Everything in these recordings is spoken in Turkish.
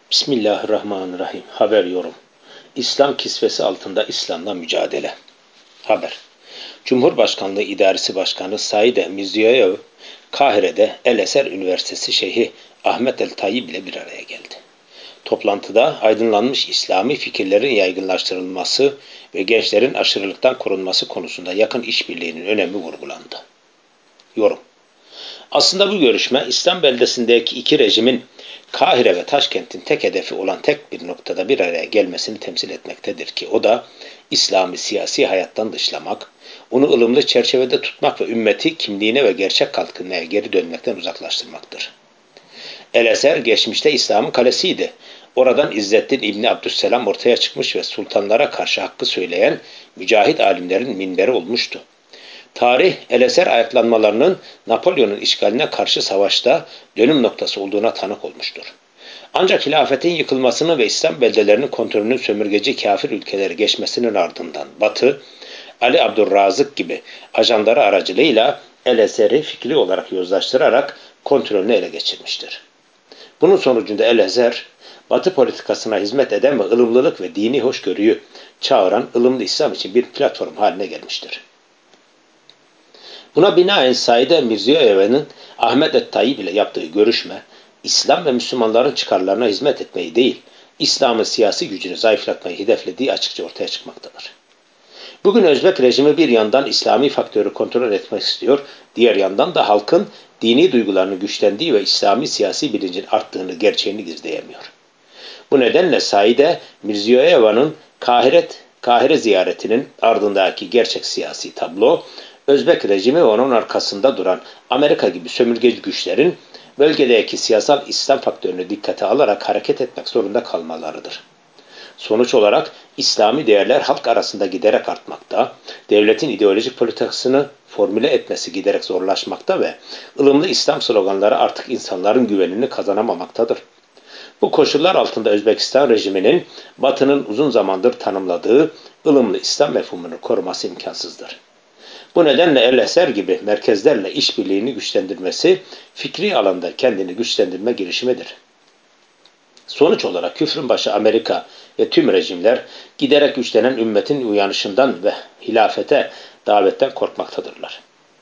Bismillahirrahmanirrahim. Haber yorum. İslam kisvesi altında İslam'la mücadele. Haber. Cumhurbaşkanlığı İdaresi Başkanı Saide Mirziyoyev, Kahire'de El-Eser Üniversitesi Şeyhi Ahmet el-Tayyib ile bir araya geldi. Toplantıda aydınlanmış İslami fikirlerin yaygınlaştırılması ve gençlerin aşırılıktan korunması konusunda yakın işbirliğinin önemi vurgulandı. Yorum. Aslında bu görüşme İslam beldesindeki iki rejimin Kahire ve Taşkent'in tek hedefi olan tek bir noktada bir araya gelmesini temsil etmektedir ki o da İslam'ı siyasi hayattan dışlamak, onu ılımlı çerçevede tutmak ve ümmeti kimliğine ve gerçek kalkınmaya geri dönmekten uzaklaştırmaktır. El-Eser geçmişte İslam'ın kalesiydi. Oradan İzzettin İbni Abdüsselam ortaya çıkmış ve sultanlara karşı hakkı söyleyen mücahit alimlerin minberi olmuştu. Tarih, El-Eser ayaklanmalarının Napolyon'un işgaline karşı savaşta dönüm noktası olduğuna tanık olmuştur. Ancak hilafetin yıkılmasını ve İslam beldelerinin kontrolünün sömürgeci kafir ülkelere geçmesinin ardından Batı, Ali Abdurrazık gibi ajanları aracılığıyla El-Eser'i fikri olarak yozlaştırarak kontrolünü ele geçirmiştir. Bunun sonucunda El-Eser, Batı politikasına hizmet eden ve ılımlılık ve dini hoşgörüyü çağıran ılımlı İslam için bir platform haline gelmiştir. Buna binaen Saide Mirziyoyev'in Ahmet el-Tayyib ile yaptığı görüşme, İslam ve Müslümanların çıkarlarına hizmet etmeyi değil, İslam'ın siyasi gücünü zayıflatmayı hedeflediği açıkça ortaya çıkmaktadır. Bugün Özbek rejimi bir yandan İslami faktörü kontrol etmek istiyor, diğer yandan da halkın dini duygularının güçlendiği ve İslami siyasi bilincin arttığını gerçeğini gizleyemiyor. Bu nedenle Saide Mirziyoyev'in Kahire ziyaretinin ardındaki gerçek siyasi tablo, Özbek rejimi ve onun arkasında duran Amerika gibi sömürgeci güçlerin bölgedeki siyasal İslam faktörünü dikkate alarak hareket etmek zorunda kalmalarıdır. Sonuç olarak İslami değerler halk arasında giderek artmakta, devletin ideolojik politikasını formüle etmesi giderek zorlaşmakta ve ılımlı İslam sloganları artık insanların güvenini kazanamamaktadır. Bu koşullar altında Özbekistan rejiminin Batı'nın uzun zamandır tanımladığı ılımlı İslam mefhumunu koruması imkansızdır. Bu nedenle El-Eser gibi merkezlerle işbirliğini güçlendirmesi, fikri alanda kendini güçlendirme girişimidir. Sonuç olarak küfrün başı Amerika ve tüm rejimler giderek güçlenen ümmetin uyanışından ve hilafete davetten korkmaktadırlar.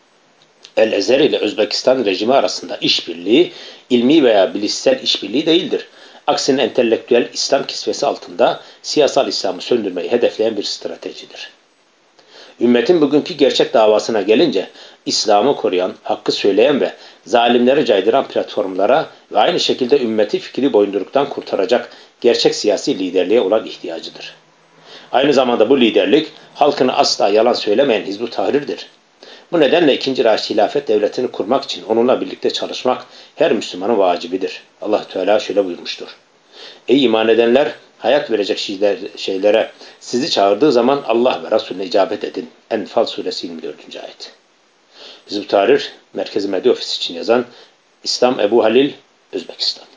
El-Eser ile Özbekistan rejimi arasında işbirliği, ilmi veya bilişsel işbirliği değildir. Aksine entelektüel İslam kisvesi altında siyasal İslam'ı söndürmeyi hedefleyen bir stratejidir. Ümmetin bugünkü gerçek davasına gelince, İslam'ı koruyan, hakkı söyleyen ve zalimleri caydıran platformlara ve aynı şekilde ümmeti fikri boyunduruktan kurtaracak gerçek siyasi liderliğe olan ihtiyacıdır. Aynı zamanda bu liderlik, halkını asla yalan söylemeyen Hizb-ut Tahrir'dir. Bu nedenle 2. Raşid Hilafet Devleti'ni kurmak için onunla birlikte çalışmak her Müslümanın vacibidir. Allah Teala şöyle buyurmuştur. Ey iman edenler, hayat verecek şeylere sizi çağırdığı zaman Allah ve Resulüne icabet edin. Enfal suresi 24. ayet. Hizb-ut Tahrir Merkezi Medya Ofisi için yazan İslam Ebu Halil, Özbekistan.